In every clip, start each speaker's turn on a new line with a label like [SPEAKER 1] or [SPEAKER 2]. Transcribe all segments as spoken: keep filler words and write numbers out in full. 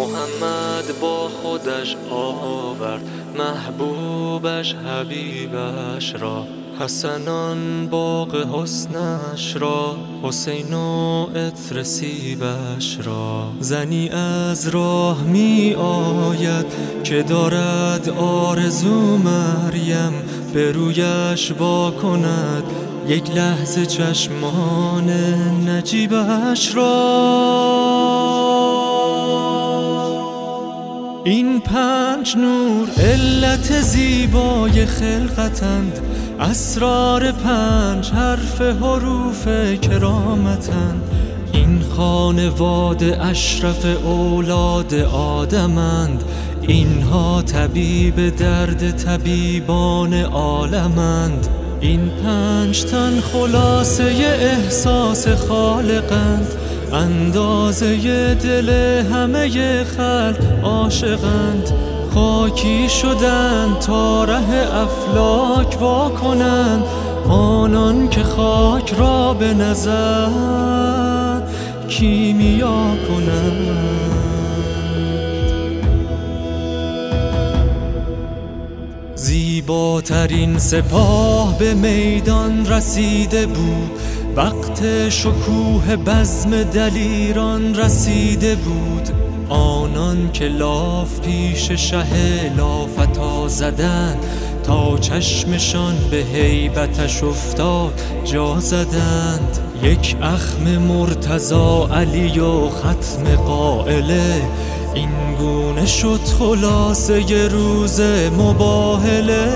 [SPEAKER 1] محمد با خودش آورد محبوبش حبیبش را، حسنان باغ حسنش را، حسین و عطر سیبش را. زنی از راه می آید که دارد آرزو مریم به رویش وا کند یک لحظه چشمان نجیبش را. این پنج نور علت زیبای خلقتند، اسرار پنج حرف حروف کرامتند. این خانواده اشرف اولاد آدمند، اینها طبیب درد طبیبان عالمند. این پنج تن خلاصه احساس خالقند، اندازه دل همه خلق عاشقند. خاکی شدند تا ره افلاک وا کنند، آنان که خاک را به نظر کیمیا کنند. زیباترین سپاه به میدان رسیده بود، وقت شکوه بزم دلیران رسیده بود. آنان که لاف پیش شه لافتا زدند، تا چشمشان به هیبتش افتاد جا زدند. یک اخم مرتضی علی و ختم قائله، این گونه شد خلاصه روز مباهله.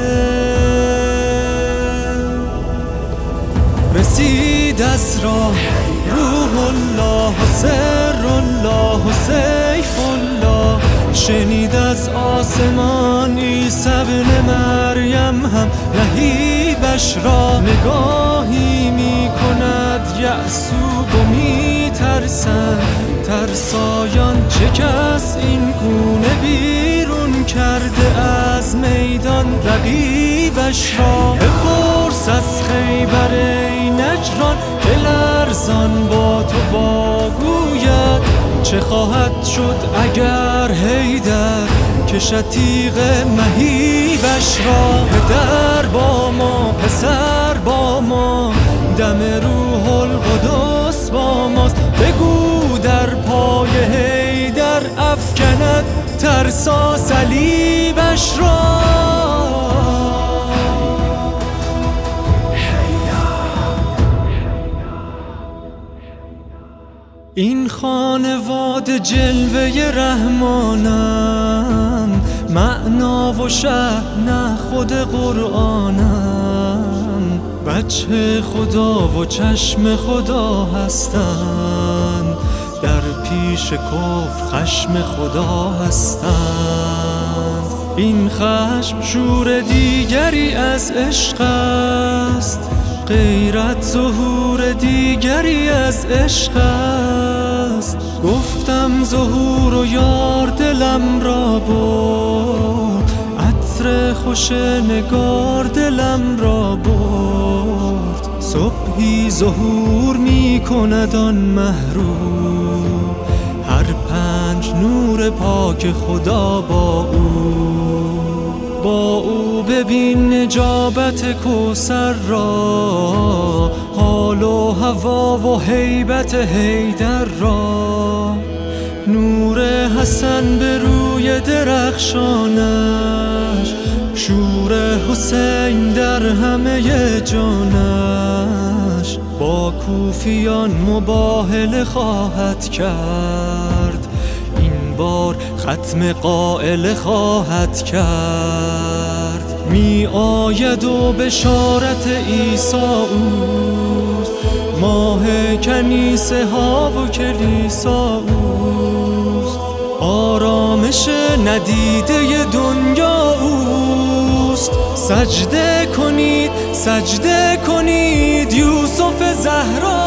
[SPEAKER 1] رسید از راه روح الله و سر الله و سیف الله، شنید از آسمان عیسی ابن مریم هم لهیبش را. نگاهی می کند یعصوب و می ترسند، ترسایان چه کس این گونه بیرون کرده از میدان رقیبش را. بپرس از خیبر ای نجران که لرزان با تو واگوید، چه خواهد شد اگر حیدر کشد تیغ مهیبش را. پدر با ما پسر با ما، دم روح القدس با ماست. بگو در پای حیدر افکند ترسا صلیبش را. این خانواده جلوه رحمانن، معنا و شأن خود قرآنن. بچه خدا و چشم خدا هستند، در پیش کفر خشم خدا هستند. این خشم شور دیگری از عشق است، غیرت ظهور دیگری از عشق است. گفتم ظهور و یار دلم را برد، عطر خوش نگار دلم را برد. صبحی ظهور می کند آن محروم، هر پنج نور پاک خدا با او. با او ببین نجابت کوثر را، حال و هوا و هیبت حیدر را. نور حسن به روی درخشانش، شور حسین در همه جانش. با کوفیان مباهله خواهد کرد، این بار ختم قائله خواهد کرد. می آید و بشارت عیسی اوست، ماه کنیسه ها و کلیسا اوست. آرامش ندیده دنیا اوست. سجده کنید سجده کنید یوسف زهرا